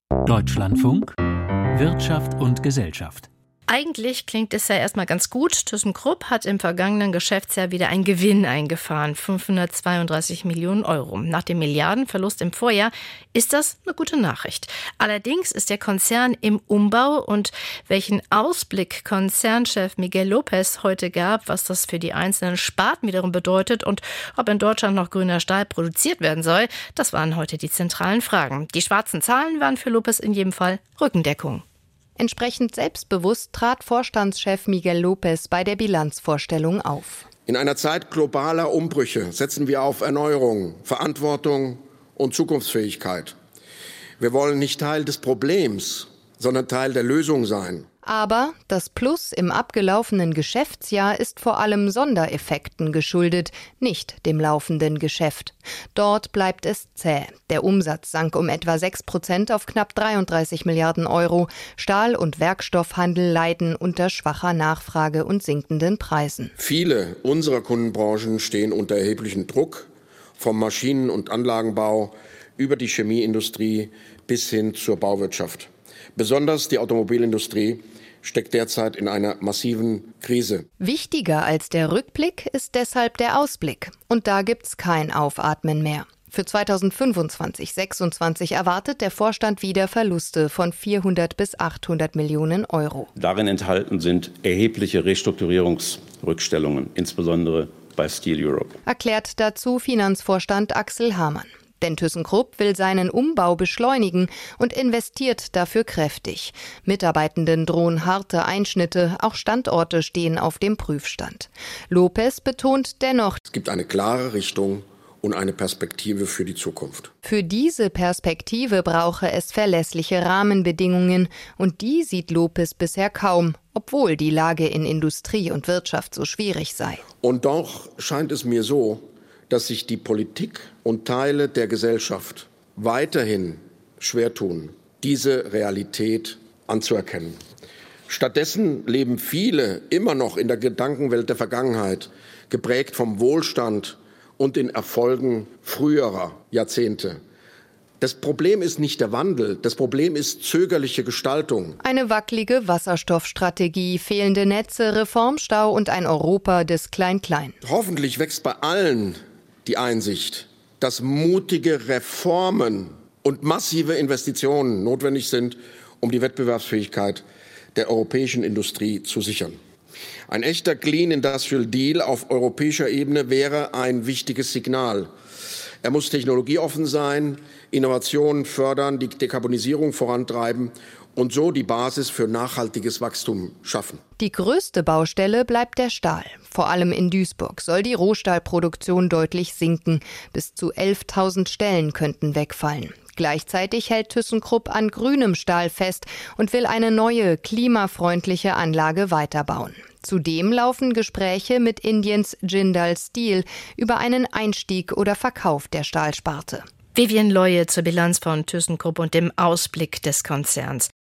Deutschlandfunk, Wirtschaft und Gesellschaft. Eigentlich klingt es ja erstmal ganz gut. ThyssenKrupp hat im vergangenen Geschäftsjahr wieder einen Gewinn eingefahren, 532 Millionen Euro. Nach dem Milliardenverlust im Vorjahr ist das eine gute Nachricht. Allerdings ist der Konzern im Umbau und welchen Ausblick Konzernchef Miguel López heute gab, was das für die einzelnen Sparten wiederum bedeutet und ob in Deutschland noch grüner Stahl produziert werden soll, das waren heute die zentralen Fragen. Die schwarzen Zahlen waren für López in jedem Fall Rückendeckung. Entsprechend selbstbewusst trat Vorstandschef Miguel López bei der Bilanzvorstellung auf. In einer Zeit globaler Umbrüche setzen wir auf Erneuerung, Verantwortung und Zukunftsfähigkeit. Wir wollen nicht Teil des Problems, sondern Teil der Lösung sein. Aber das Plus im abgelaufenen Geschäftsjahr ist vor allem Sondereffekten geschuldet, nicht dem laufenden Geschäft. Dort bleibt es zäh. Der Umsatz sank um etwa 6% auf knapp 33 Milliarden Euro. Stahl- und Werkstoffhandel leiden unter schwacher Nachfrage und sinkenden Preisen. Viele unserer Kundenbranchen stehen unter erheblichem Druck, vom Maschinen- und Anlagenbau über die Chemieindustrie bis hin zur Bauwirtschaft. Besonders die Automobilindustrie steckt derzeit in einer massiven Krise. Wichtiger als der Rückblick ist deshalb der Ausblick. Und da gibt's kein Aufatmen mehr. Für 2025/26 erwartet der Vorstand wieder Verluste von 400 bis 800 Millionen Euro. Darin enthalten sind erhebliche Restrukturierungsrückstellungen, insbesondere bei Steel Europe. Erklärt dazu Finanzvorstand Axel Hamann. Denn ThyssenKrupp will seinen Umbau beschleunigen und investiert dafür kräftig. Mitarbeitenden drohen harte Einschnitte, auch Standorte stehen auf dem Prüfstand. López betont dennoch, es gibt eine klare Richtung und eine Perspektive für die Zukunft. Für diese Perspektive brauche es verlässliche Rahmenbedingungen und die sieht López bisher kaum, obwohl die Lage in Industrie und Wirtschaft so schwierig sei. Und doch scheint es mir so, dass sich die Politik und Teile der Gesellschaft weiterhin schwer tun, diese Realität anzuerkennen. Stattdessen leben viele immer noch in der Gedankenwelt der Vergangenheit, geprägt vom Wohlstand und den Erfolgen früherer Jahrzehnte. Das Problem ist nicht der Wandel, das Problem ist zögerliche Gestaltung. Eine wackelige Wasserstoffstrategie, fehlende Netze, Reformstau und ein Europa des Klein-Klein. Hoffentlich wächst bei allen die Einsicht, dass mutige Reformen und massive Investitionen notwendig sind, um die Wettbewerbsfähigkeit der europäischen Industrie zu sichern. Ein echter Clean Industrial Deal auf europäischer Ebene wäre ein wichtiges Signal. Er muss technologieoffen sein, Innovationen fördern, die Dekarbonisierung vorantreiben und so die Basis für nachhaltiges Wachstum schaffen. Die größte Baustelle bleibt der Stahl. Vor allem in Duisburg soll die Rohstahlproduktion deutlich sinken. Bis zu 11.000 Stellen könnten wegfallen. Gleichzeitig hält ThyssenKrupp an grünem Stahl fest und will eine neue, klimafreundliche Anlage weiterbauen. Zudem laufen Gespräche mit Indiens Jindal Steel über einen Einstieg oder Verkauf der Stahlsparte. Vivian Leue zur Bilanz von ThyssenKrupp und dem Ausblick des Konzerns.